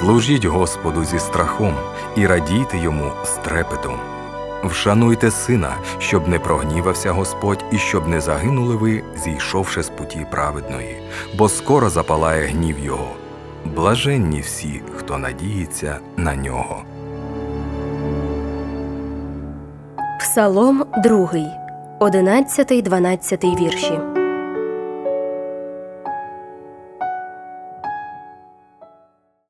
Служіть Господу зі страхом і радійте Йому з трепетом. Вшануйте Сина, щоб не прогнівався Господь і щоб не загинули ви, зійшовши з путі праведної, бо скоро запалає гнів Його. Блаженні всі, хто надіється на Нього. Псалом 2, 11-12 вірші.